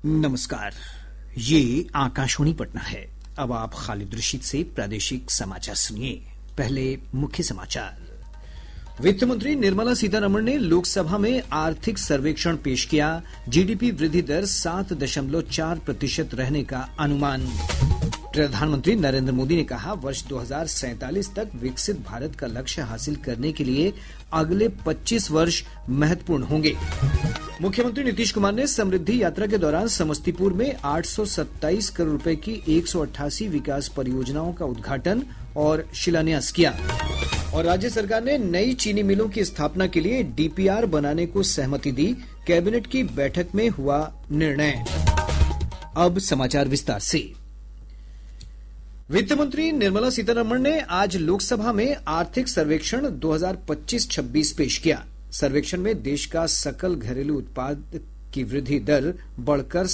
नमस्कार, ये आकाशवाणी पटना है। अब आप खालिद रशीद से प्रादेशिक समाचार सुनिए। पहले मुख्य समाचार। वित्त मंत्री निर्मला सीतारमण ने लोकसभा में आर्थिक सर्वेक्षण पेश किया। जीडीपी वृद्धि दर 7.4% रहने का अनुमान। प्रधानमंत्री नरेंद्र मोदी ने कहा, वर्ष 2047 तक विकसित भारत का लक्ष्य हासिल करने के लिए अगले 25 वर्ष महत्वपूर्ण होंगे। मुख्यमंत्री नीतीश कुमार ने समृद्धि यात्रा के दौरान समस्तीपुर में 827 करोड़ रुपए की 188 विकास परियोजनाओं का उद्घाटन और शिलान्यास किया। और राज्य सरकार ने नई चीनी मिलों की स्थापना के लिए डीपीआर बनाने को सहमति दी। कैबिनेट की बैठक में हुआ निर्णय। अब समाचार विस्तार से। वित्त मंत्री निर्मला सीतारमण ने आज लोकसभा में आर्थिक सर्वेक्षण 2025-26 पेश किया। सर्वेक्षण में देश का सकल घरेलू उत्पाद की वृद्धि दर बढ़कर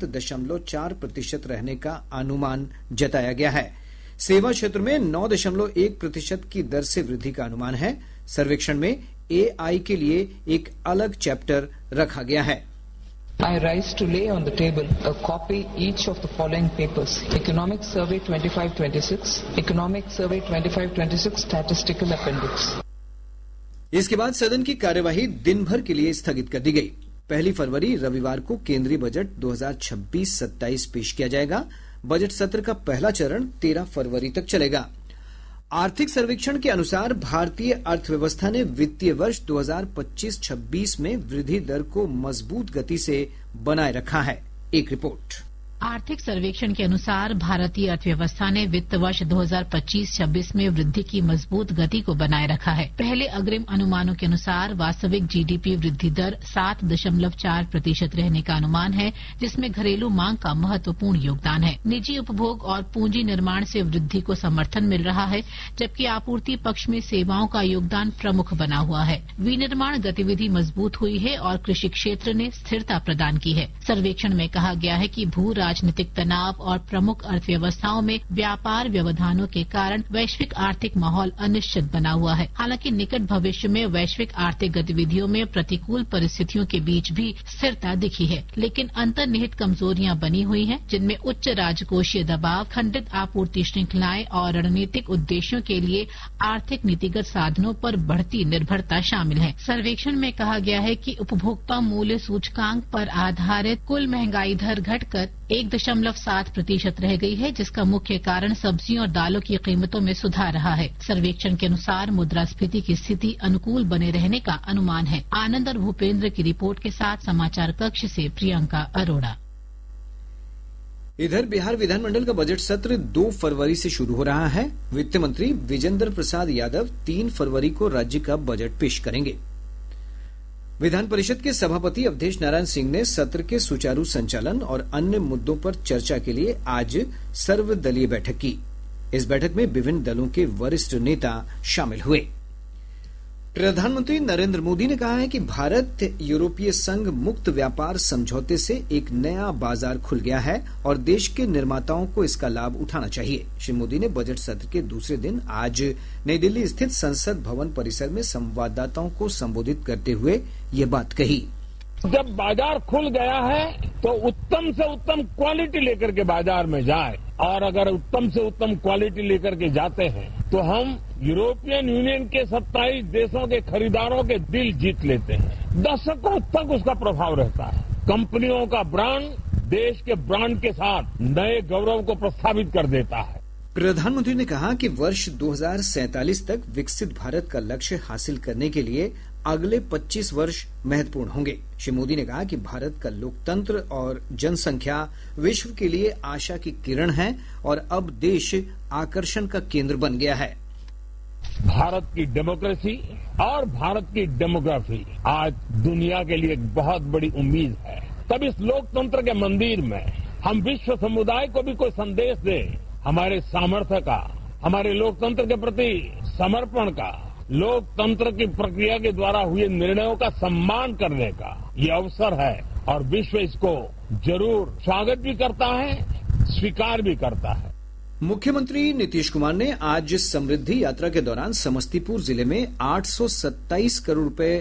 7.4% रहने का अनुमान जताया गया है। सेवा क्षेत्र में 9.1% की दर से वृद्धि का अनुमान है। सर्वेक्षण में एआई के लिए एक अलग चैप्टर रखा गया है। I rise to lay on the table a copy each of the following papers: Economic Survey 25-26, Economic Survey 25-26 Statistical Appendix। इसके बाद सदन की कार्यवाही दिन भर के लिए स्थगित कर दी गई। 1 फरवरी रविवार को केंद्रीय बजट 2026-27 पेश किया जाएगा। बजट सत्र का पहला चरण 13 फरवरी तक चलेगा। आर्थिक सर्वेक्षण के अनुसार भारतीय अर्थव्यवस्था ने वित्तीय वर्ष 2025-26 में वृद्धि दर को मजबूत गति से बनाए रखा है। एक रिपोर्ट। आर्थिक सर्वेक्षण के अनुसार भारतीय अर्थव्यवस्था ने वित्त वर्ष 2025-26 में वृद्धि की मजबूत गति को बनाए रखा है। पहले अग्रिम अनुमानों के अनुसार वास्तविक जीडीपी वृद्धि दर 7.4% रहने का अनुमान है, जिसमें घरेलू मांग का महत्वपूर्ण योगदान है। निजी उपभोग और पूंजी निर्माण से वृद्धि को समर्थन मिल रहा है, जबकि आपूर्ति पक्ष में सेवाओं का योगदान प्रमुख बना हुआ है। विनिर्माण गतिविधि मजबूत हुई है और कृषि क्षेत्र ने स्थिरता प्रदान की है। सर्वेक्षण में कहा गया है कि भू राजनीतिक तनाव और प्रमुख अर्थव्यवस्थाओं में व्यापार व्यवधानों के कारण वैश्विक आर्थिक माहौल अनिश्चित बना हुआ है। हालांकि निकट भविष्य में वैश्विक आर्थिक गतिविधियों में प्रतिकूल परिस्थितियों के बीच भी स्थिरता दिखी है, लेकिन अंतर्निहित कमजोरियां बनी हुई हैं, जिनमें उच्च राजकोषीय दबाव, खंडित आपूर्ति श्रृंखलाएं और रणनीतिक उद्देश्यों के लिए आर्थिक नीतिगत साधनों पर बढ़ती निर्भरता शामिल है। सर्वेक्षण में कहा गया है कि उपभोक्ता मूल्य सूचकांक पर आधारित कुल महंगाई दर घटकर 1.7% रह गई है, जिसका मुख्य कारण सब्जियों और दालों की कीमतों में सुधार रहा है। सर्वेक्षण के अनुसार मुद्रास्फीति की स्थिति अनुकूल बने रहने का अनुमान है। आनंद और भूपेंद्र की रिपोर्ट के साथ समाचार कक्ष से प्रियंका अरोड़ा। इधर बिहार विधानमंडल का बजट सत्र 2 फरवरी से शुरू हो रहा है। वित्त मंत्री विजेंद्र प्रसाद यादव 3 फरवरी को राज्य का बजट पेश करेंगे। विधान परिषद के सभापति अवधेश नारायण सिंह ने सत्र के सुचारू संचालन और अन्य मुद्दों पर चर्चा के लिए आज सर्वदलीय बैठक की। इस बैठक में विभिन्न दलों के वरिष्ठ नेता शामिल हुए। प्रधानमंत्री नरेंद्र मोदी ने कहा है कि भारत यूरोपीय संघ मुक्त व्यापार समझौते से एक नया बाजार खुल गया है और देश के निर्माताओं को इसका लाभ उठाना चाहिए। श्री मोदी ने बजट सत्र के दूसरे दिन आज नई दिल्ली स्थित संसद भवन परिसर में संवाददाताओं को संबोधित करते हुए ये बात कही। जब बाजार खुल गया है तो उत्तम से उत्तम क्वालिटी लेकर के बाजार में जाए, और अगर उत्तम से उत्तम क्वालिटी लेकर के जाते हैं तो हम यूरोपियन यूनियन के 27 देशों के खरीदारों के दिल जीत लेते हैं। दशकों तक उसका प्रभाव रहता है। कंपनियों का ब्रांड देश के ब्रांड के साथ नए गौरव को प्रस्थापित कर देता है। प्रधानमंत्री ने कहा कि वर्ष 2047 तक विकसित भारत का लक्ष्य हासिल करने के लिए अगले 25 वर्ष महत्वपूर्ण होंगे। श्री मोदी ने कहा कि भारत का लोकतंत्र और जनसंख्या विश्व के लिए आशा की किरण है और अब देश आकर्षण का केंद्र बन गया है। भारत की डेमोक्रेसी और भारत की डेमोग्राफी आज दुनिया के लिए एक बहुत बड़ी उम्मीद है। तब इस लोकतंत्र के मंदिर में हम विश्व समुदाय को भी कोई संदेश दें, हमारे सामर्थ्य का, हमारे लोकतंत्र के प्रति समर्पण का, लोकतंत्र की प्रक्रिया के द्वारा हुए निर्णयों का सम्मान करने का ये अवसर है और विश्व इसको जरूर स्वागत भी करता है, स्वीकार भी करता है। मुख्यमंत्री नीतीश कुमार ने आज समृद्धि यात्रा के दौरान समस्तीपुर जिले में 827 करोड़ रुपए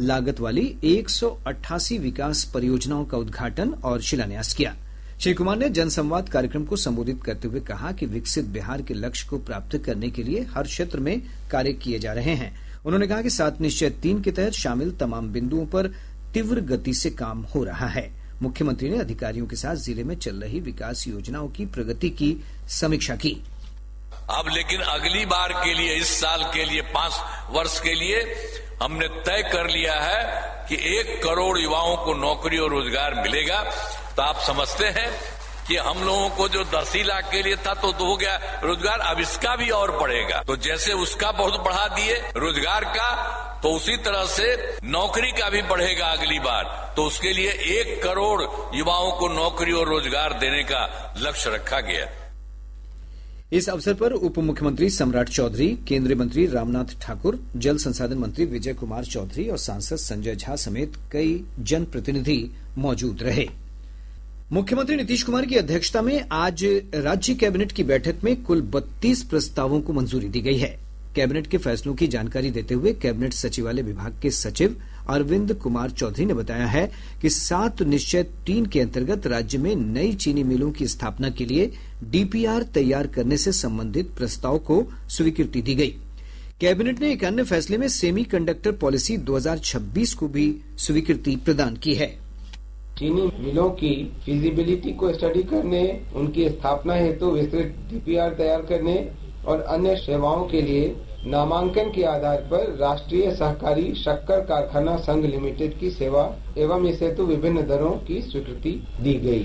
लागत वाली 188 विकास परियोजनाओं का उद्घाटन और शिलान्यास किया। श्री कुमार ने जनसंवाद कार्यक्रम को संबोधित करते हुए कहा कि विकसित बिहार के लक्ष्य को प्राप्त करने के लिए हर क्षेत्र में कार्य किए जा रहे हैं। उन्होंने कहा कि 7 निश्चय 3 के तहत शामिल तमाम बिंदुओं पर तीव्र गति से काम हो रहा है। मुख्यमंत्री ने अधिकारियों के साथ जिले में चल रही विकास योजनाओं की प्रगति की समीक्षा की। अब लेकिन अगली बार के लिए, इस साल के लिए, 5 वर्ष के लिए हमने तय कर लिया है कि 1 करोड़ युवाओं को नौकरी और रोजगार मिलेगा। तो आप समझते हैं कि हम लोगों को जो 10 लाख के लिए था तो हो गया रोजगार, अब इसका भी और बढ़ेगा। तो जैसे उसका बहुत बढ़ा दिए रोजगार का, तो उसी तरह से नौकरी का भी बढ़ेगा अगली बार। तो उसके लिए 1 करोड़ युवाओं को नौकरी और रोजगार देने का लक्ष्य रखा गया। इस अवसर पर उप मुख्यमंत्री सम्राट चौधरी, केंद्रीय मंत्री रामनाथ ठाकुर, जल संसाधन मंत्री विजय कुमार चौधरी और सांसद संजय झा समेत कई जनप्रतिनिधि मौजूद रहे। मुख्यमंत्री नीतीश कुमार की अध्यक्षता में आज राज्य कैबिनेट की बैठक में कुल 32 प्रस्तावों को मंजूरी दी गई है। कैबिनेट के फैसलों की जानकारी देते हुए कैबिनेट सचिवालय विभाग के सचिव अरविंद कुमार चौधरी ने बताया है कि 7 निश्चय 3 के अंतर्गत राज्य में नई चीनी मिलों की स्थापना के लिए डीपीआर तैयार करने से संबंधित प्रस्ताव को स्वीकृति दी गई। कैबिनेट ने एक अन्य फैसले में सेमी कंडक्टर पॉलिसी 2026 को भी स्वीकृति प्रदान की है। चीनी मिलों की फिजिबिलिटी को स्टडी करने, उनकी स्थापना हेतु विस्तृत डीपीआर तैयार करने और अन्य सेवाओं के लिए नामांकन के आधार पर राष्ट्रीय सहकारी शक्कर कारखाना संघ लिमिटेड की सेवा एवं इस हेतु विभिन्न दरों की स्वीकृति दी गई।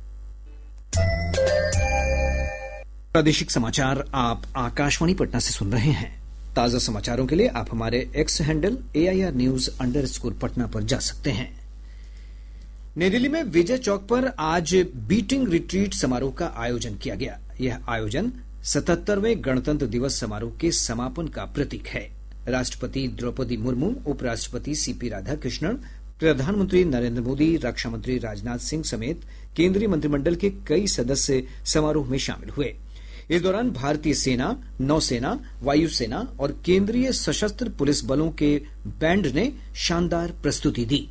प्रादेशिक समाचार आप आकाशवाणी पटना से सुन रहे हैं। ताजा समाचारों के लिए आप हमारे X handle AIR News_ Patna पर जा सकते हैं। नई दिल्ली में विजय चौक पर आज बीटिंग रिट्रीट समारोह का आयोजन किया गया। यह आयोजन 77वें गणतंत्र दिवस समारोह के समापन का प्रतीक है। राष्ट्रपति द्रौपदी मुर्मू, उपराष्ट्रपति CP राधाकृष्णन, प्रधानमंत्री नरेंद्र मोदी, रक्षा मंत्री राजनाथ सिंह समेत केंद्रीय मंत्रिमंडल के कई सदस्य समारोह में शामिल हुए। इस दौरान भारतीय सेना, नौसेना, वायुसेना और केंद्रीय सशस्त्र पुलिस बलों के बैंड ने शानदार प्रस्तुति दी।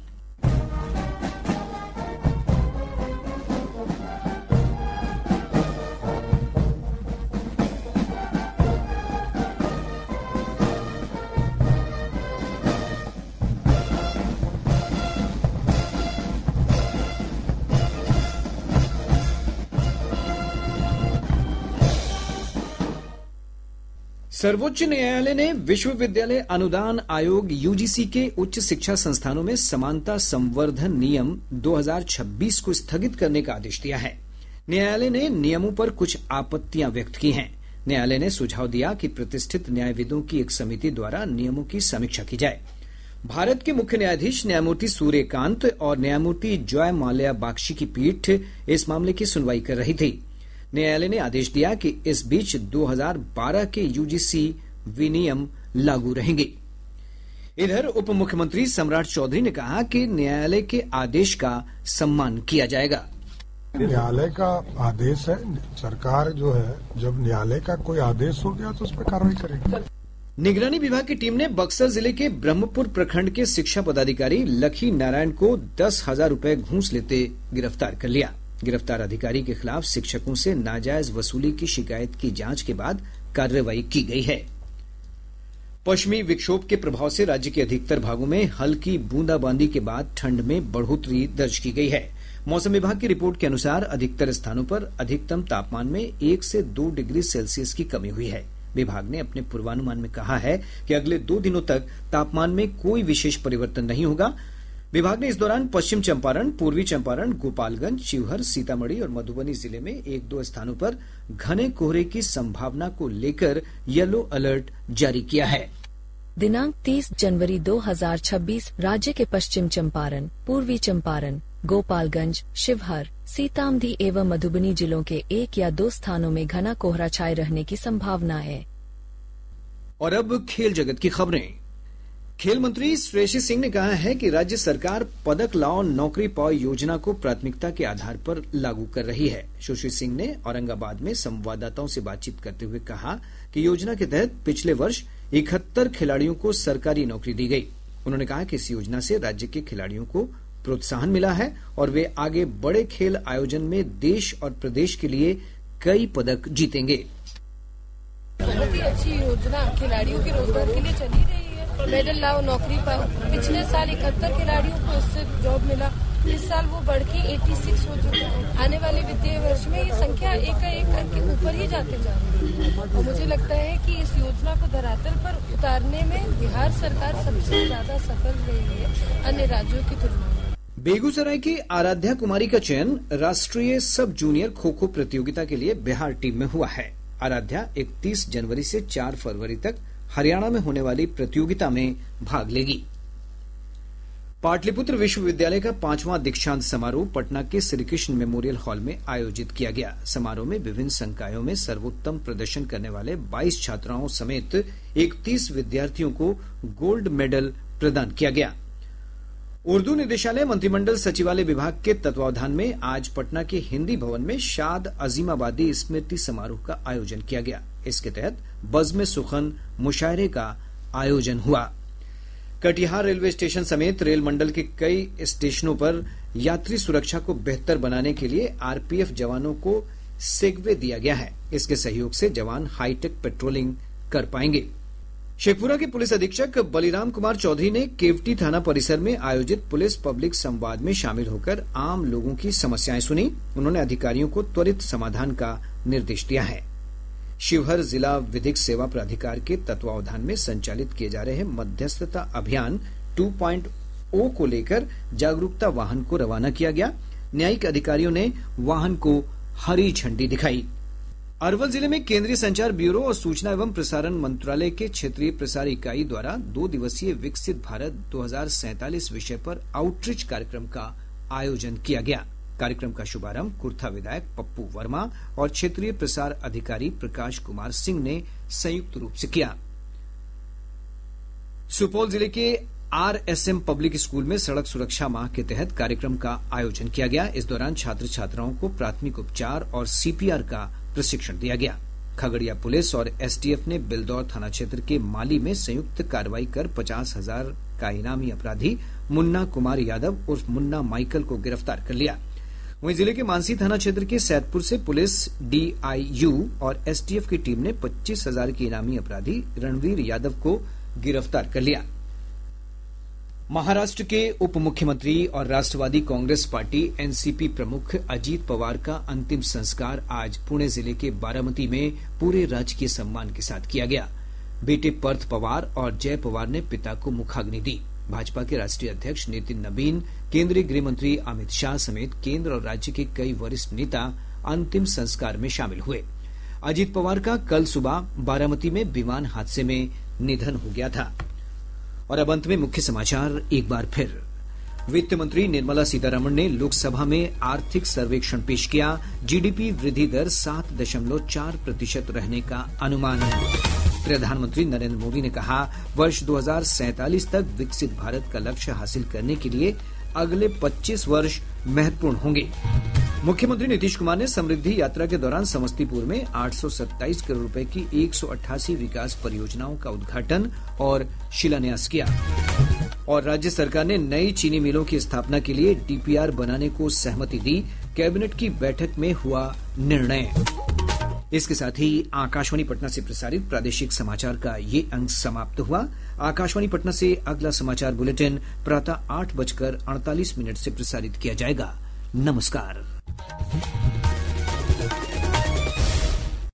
सर्वोच्च न्यायालय ने विश्वविद्यालय अनुदान आयोग UGC के उच्च शिक्षा संस्थानों में समानता संवर्धन नियम 2026 को स्थगित करने का आदेश दिया है। न्यायालय ने नियमों पर कुछ आपत्तियां व्यक्त की हैं। न्यायालय ने सुझाव दिया कि प्रतिष्ठित न्यायविदों की एक समिति द्वारा नियमों की समीक्षा की जाए। भारत के मुख्य न्यायाधीश न्यायमूर्ति सूर्यकांत और न्यायमूर्ति जॉय माल्या बागची की पीठ इस मामले की सुनवाई कर रही थी। न्यायालय ने आदेश दिया कि इस बीच 2012 के UGC विनियम लागू रहेंगे। इधर उप मुख्यमंत्री सम्राट चौधरी ने कहा कि न्यायालय के आदेश का सम्मान किया जाएगा। न्यायालय का आदेश है, सरकार जो है जब न्यायालय का कोई आदेश हो गया तो उस पर कार्रवाई करेगी। निगरानी विभाग की टीम ने बक्सर जिले के ब्रह्मपुर प्रखंड के शिक्षा पदाधिकारी लखी नारायण को 10,000 रुपए घूस लेते गिरफ्तार कर लिया। गिरफ्तार अधिकारी के खिलाफ शिक्षकों से नाजायज वसूली की शिकायत की जांच के बाद कार्रवाई की गई है। पश्चिमी विक्षोभ के प्रभाव से राज्य के अधिकतर भागों में हल्की बूंदाबांदी के बाद ठंड में बढ़ोतरी दर्ज की गई है। मौसम विभाग की रिपोर्ट के अनुसार अधिकतर स्थानों पर अधिकतम तापमान में 1 से 2 डिग्री सेल्सियस की कमी हुई है। विभाग ने अपने पूर्वानुमान में कहा है कि अगले 2 दिनों तक तापमान में कोई विशेष परिवर्तन नहीं होगा। विभाग ने इस दौरान पश्चिम चंपारण, पूर्वी चंपारण, गोपालगंज, शिवहर, सीतामढ़ी और मधुबनी जिले में 1-2 स्थानों पर घने कोहरे की संभावना को लेकर येलो अलर्ट जारी किया है। दिनांक 30 जनवरी 2026 राज्य के पश्चिम चंपारण, पूर्वी चंपारण, गोपालगंज, शिवहर, सीतामढ़ी एवं मधुबनी जिलों के 1 या 2 स्थानों में घना कोहरा छाये रहने की संभावना है। और अब खेल जगत की खबरें। खेल मंत्री श्रेयसी सिंह ने कहा है कि राज्य सरकार पदक लाओ नौकरी पाओ योजना को प्राथमिकता के आधार पर लागू कर रही है। सुश्री सिंह ने औरंगाबाद में संवाददाताओं से बातचीत करते हुए कहा कि योजना के तहत पिछले वर्ष 71 खिलाड़ियों को सरकारी नौकरी दी गई। उन्होंने कहा कि इस योजना से राज्य के खिलाड़ियों को प्रोत्साहन मिला है और वे आगे बड़े खेल आयोजन में देश और प्रदेश के लिए कई पदक जीतेंगे। बहुत ही अच्छी योजना खिलाड़ियों के रोजगार के लिए चली रही है। मेडल लाओ, नौकरी पाओ। पिछले साल 71 खिलाड़ियों को इससे जॉब मिला, इस साल वो बढ़ के 86 हो चुका है। आने वाले वित्तीय वर्ष में ये संख्या एक करके ऊपर ही जाते जा रही है और मुझे लगता है कि इस योजना को धरातल पर उतारने में बिहार सरकार सबसे ज्यादा सफल रही है अन्य राज्यों की तुलना में। बेगूसराय की आराध्या कुमारी का चयन राष्ट्रीय सब जूनियर खो खो प्रतियोगिता के लिए बिहार टीम में हुआ है। आराध्या 31 जनवरी से 4 फरवरी तक हरियाणा में होने वाली प्रतियोगिता में भाग लेगी। पाटलिपुत्र विश्वविद्यालय का 5वां दीक्षांत समारोह पटना के श्रीकृष्ण मेमोरियल हॉल में आयोजित किया गया। समारोह में विभिन्न संकायों में सर्वोत्तम प्रदर्शन करने वाले 22 छात्राओं समेत 31 विद्यार्थियों को गोल्ड मेडल प्रदान किया गया। उर्दू निदेशालय मंत्रिमंडल सचिवालय विभाग के तत्वावधान में आज पटना के हिंदी भवन में शाद अजीमाबादी स्मृति समारोह का आयोजन किया गया। इसके तहत बज़्म सुखन मुशायरे का आयोजन हुआ। कटिहार रेलवे स्टेशन समेत रेल मंडल के कई स्टेशनों पर यात्री सुरक्षा को बेहतर बनाने के लिए आरपीएफ जवानों को सेगवे दिया गया है। इसके सहयोग से जवान हाईटेक पेट्रोलिंग कर पाएंगे। शेखपुरा के पुलिस अधीक्षक बलिराम कुमार चौधरी ने केवटी थाना परिसर में आयोजित पुलिस पब्लिक संवाद में शामिल होकर आम लोगों की समस्याएं सुनी। उन्होंने अधिकारियों को त्वरित समाधान का निर्देश दिया है। शिवहर जिला विधिक सेवा प्राधिकार के तत्वावधान में संचालित किए जा रहे मध्यस्थता अभियान 2.0 को लेकर जागरूकता वाहन को रवाना किया गया। न्यायिक अधिकारियों ने वाहन को हरी झंडी दिखाई। अरवल जिले में केंद्रीय संचार ब्यूरो और सूचना एवं प्रसारण मंत्रालय के क्षेत्रीय प्रसार इकाई द्वारा 2 दिवसीय विकसित भारत 2047 विषय पर आउटरीच कार्यक्रम का आयोजन किया गया। कार्यक्रम का शुभारंभ कुर्था विधायक पप्पू वर्मा और क्षेत्रीय प्रसार अधिकारी प्रकाश कुमार सिंह ने संयुक्त रूप से किया। सुपौल जिले के आरएसएम पब्लिक स्कूल में सड़क सुरक्षा माह के तहत कार्यक्रम का आयोजन किया गया। इस दौरान छात्र छात्राओं को प्राथमिक उपचार और सीपीआर का प्रशिक्षण दिया गया। खगड़िया पुलिस और एसटीएफ ने बिलदौर थाना क्षेत्र के माली में संयुक्त कार्रवाई कर 50,000 का इनामी अपराधी मुन्ना कुमार यादव उर्फ मुन्ना माइकल को गिरफ्तार कर लिया। वहीं जिले के मानसी थाना क्षेत्र के सैदपुर से पुलिस, डीआईयू और एसटीएफ की टीम ने 25,000 के इनामी अपराधी रणवीर यादव को गिरफ्तार कर लिया। महाराष्ट्र के उप मुख्यमंत्री और राष्ट्रवादी कांग्रेस पार्टी एनसीपी प्रमुख अजीत पवार का अंतिम संस्कार आज पुणे जिले के बारामती में पूरे राजकीय सम्मान के साथ किया गया। बेटे पार्थ पवार और जय पवार ने पिता को मुखाग्नि दी। भाजपा के राष्ट्रीय अध्यक्ष नितिन नबीन, केंद्रीय गृह मंत्री अमित शाह समेत केंद्र और राज्य के कई वरिष्ठ नेता अंतिम संस्कार में शामिल हुए। अजीत पवार का कल सुबह बारामती में विमान हादसे में निधन हो गया था। और अब अंत में मुख्य समाचार एक बार फिर। वित्त मंत्री निर्मला सीतारमण ने लोकसभा में आर्थिक सर्वेक्षण पेश किया। जीडीपी वृद्धि दर 7.4% रहने का अनुमान। प्रधानमंत्री नरेंद्र मोदी ने कहा, वर्ष 2047 तक विकसित भारत का लक्ष्य हासिल करने के लिए अगले 25 वर्ष महत्वपूर्ण होंगे। मुख्यमंत्री नीतीश कुमार ने समृद्धि यात्रा के दौरान समस्तीपुर में 827 करोड़ रुपए की 188 विकास परियोजनाओं का उद्घाटन और शिलान्यास किया। और राज्य सरकार ने नई चीनी मिलों की स्थापना के लिए डीपीआर बनाने को सहमति दी। कैबिनेट की बैठक में हुआ निर्णय। इसके साथ ही आकाशवाणी पटना से प्रसारित प्रादेशिक समाचार का ये अंक समाप्त हुआ। आकाशवाणी पटना से अगला समाचार बुलेटिन प्रातः 8:48 से प्रसारित किया जाएगा। नमस्कार।